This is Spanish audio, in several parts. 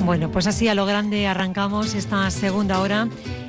Bueno, pues así a lo grande arrancamos esta segunda hora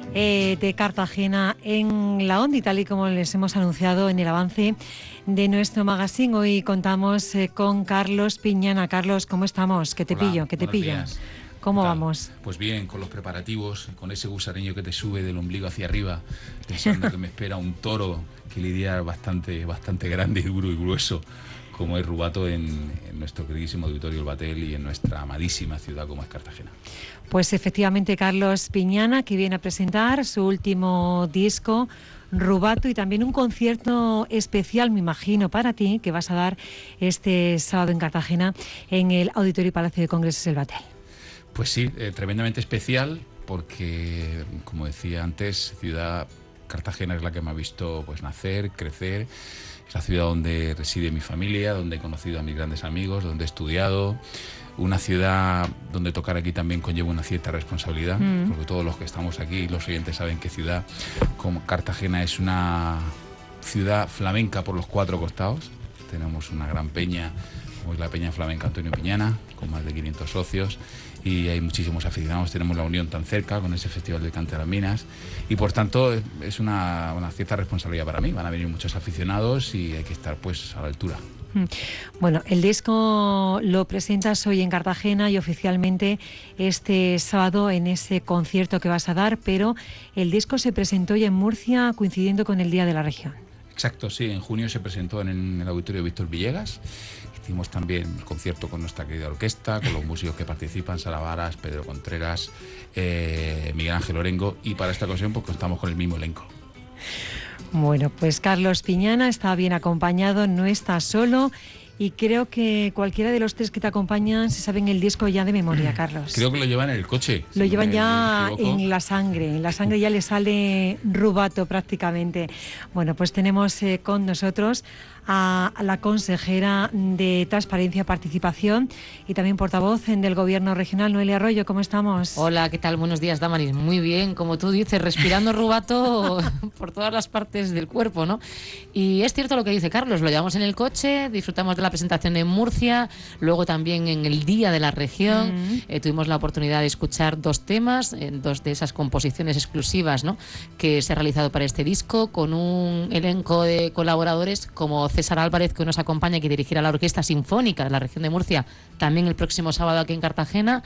de Cartagena en la Onda, y tal y como les hemos anunciado en el avance de nuestro magazine, hoy contamos con Carlos Piñana. Carlos, ¿cómo estamos? Que te pillo. Días. ¿Cómo vamos? Pues bien, con los preparativos, con ese gusareño que te sube del ombligo hacia arriba, pensando que me espera un toro que lidiar bastante grande y duro y grueso, como es Rubato en nuestro queridísimo auditorio El Batel y en nuestra amadísima ciudad como es Cartagena. Pues efectivamente, Carlos Piñana, que viene a presentar su último disco, Rubato, y también un concierto especial, me imagino, para ti, que vas a dar este sábado en Cartagena en el Auditorio Palacio de Congresos El Batel. Pues sí, tremendamente especial porque, como decía antes, ciudad Cartagena es la que me ha visto pues nacer, crecer. Es la ciudad donde reside mi familia, donde he conocido a mis grandes amigos, donde he estudiado. Una ciudad donde tocar aquí también conlleva una cierta responsabilidad, porque todos los que estamos aquí, los oyentes, saben que ciudad como Cartagena es una ciudad flamenca por los cuatro costados. Tenemos una gran peña, como es la Peña Flamenca Antonio Piñana, con más de 500 socios, y hay muchísimos aficionados. Tenemos la Unión tan cerca con ese Festival del Cante de las Minas, y por tanto es una cierta responsabilidad para mí. Van a venir muchos aficionados y hay que estar pues a la altura. Bueno, el disco lo presentas hoy en Cartagena y oficialmente este sábado en ese concierto que vas a dar, pero el disco se presentó ya en Murcia coincidiendo con el Día de la Región. Exacto, sí, en junio se presentó en el Auditorio Víctor Villegas. Hicimos también el concierto con nuestra querida orquesta, con los músicos que participan, Sara Varas, Pedro Contreras, Miguel Ángel Orengo, y para esta ocasión pues contamos con el mismo elenco. Bueno, pues Carlos Piñana está bien acompañado, no está solo, y creo que cualquiera de los tres que te acompañan se saben el disco ya de memoria, Carlos. Creo que lo llevan en el coche. Lo llevan ya en la sangre ya le sale Rubato prácticamente. Bueno, pues tenemos con nosotros a la consejera de Transparencia y Participación y también portavoz del Gobierno Regional, Noelia Arroyo. ¿Cómo estamos? Hola, ¿qué tal? Buenos días, Damaris. Muy bien, como tú dices, respirando Rubato por todas las partes del cuerpo, ¿no? Y es cierto lo que dice Carlos, lo llevamos en el coche, disfrutamos de la presentación en Murcia, luego también en el Día de la Región tuvimos la oportunidad de escuchar dos temas, dos de esas composiciones exclusivas, ¿no?, que se ha realizado para este disco, con un elenco de colaboradores como César Álvarez, que nos acompaña y que dirigirá la Orquesta Sinfónica de la Región de Murcia también el próximo sábado aquí en Cartagena,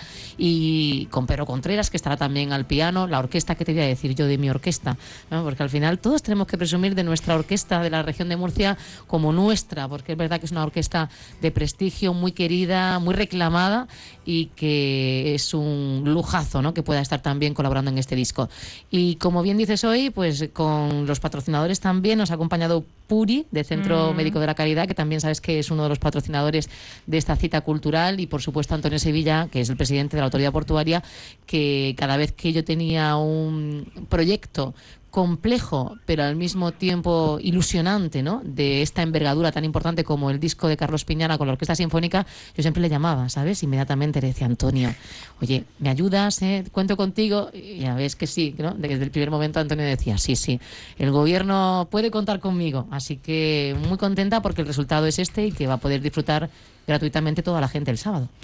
y con Pedro Contreras, que estará también al piano. La orquesta, que te voy a decir yo de mi orquesta, ¿no?, porque al final todos tenemos que presumir de nuestra orquesta de la Región de Murcia como nuestra, porque es verdad que es una orquesta de prestigio, muy querida, muy reclamada, y que es un lujazo, ¿no?, que pueda estar también colaborando en este disco. Y como bien dices hoy, pues con los patrocinadores también nos ha acompañado Puri, de Centro Médico de la Caridad, que también sabes que es uno de los patrocinadores de esta cita cultural, y por supuesto Antonio Sevilla, que es el presidente de la Autoridad Portuaria, que cada vez que yo tenía un proyecto complejo, pero al mismo tiempo ilusionante, ¿no?, de esta envergadura tan importante como el disco de Carlos Piñana con la Orquesta Sinfónica, yo siempre le llamaba, ¿sabes? Inmediatamente le decía: Antonio, oye, ¿me ayudas? ¿Cuento contigo? Y ya ves que sí, ¿no? Desde el primer momento Antonio decía: sí, el gobierno puede contar conmigo. Así que muy contenta porque el resultado es este y que va a poder disfrutar gratuitamente toda la gente el sábado.